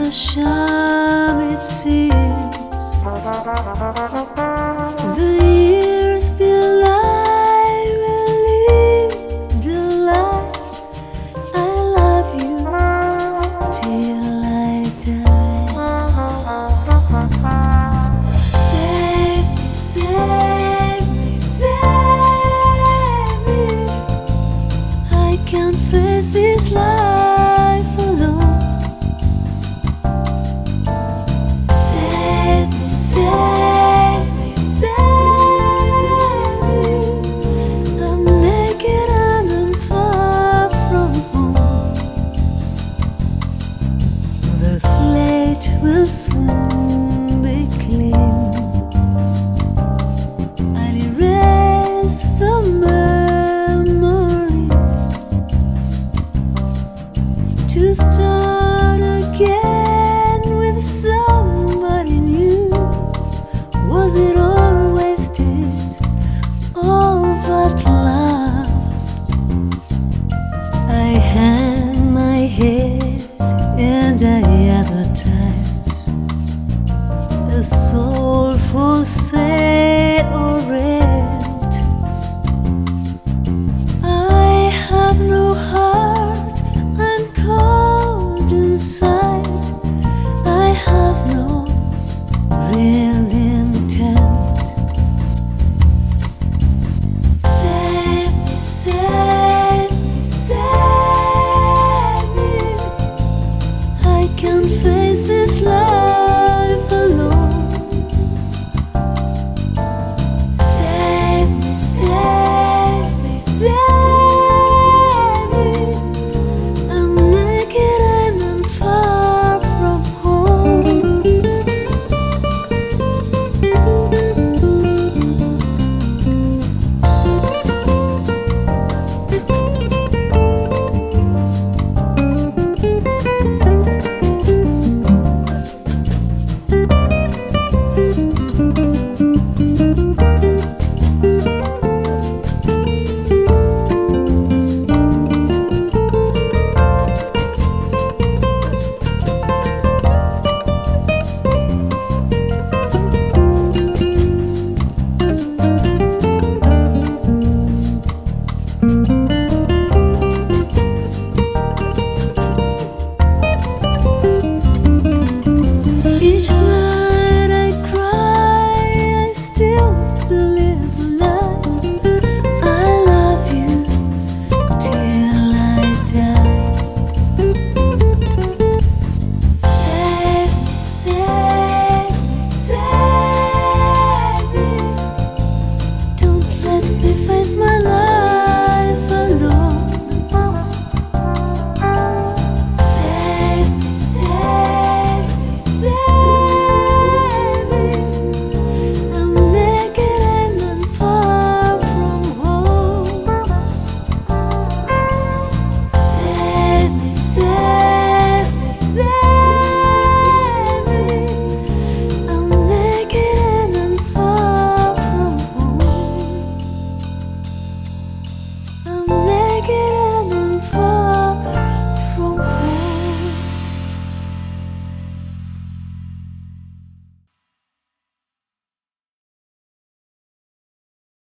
a sham it seems. The years belie will leave the light. I love you till I die. Save me, save me, save me. I can't face this life alone. Save me, save me, save me. I'm naked and I'm far from home. The slate will soon be clean. I'll erase the memories to start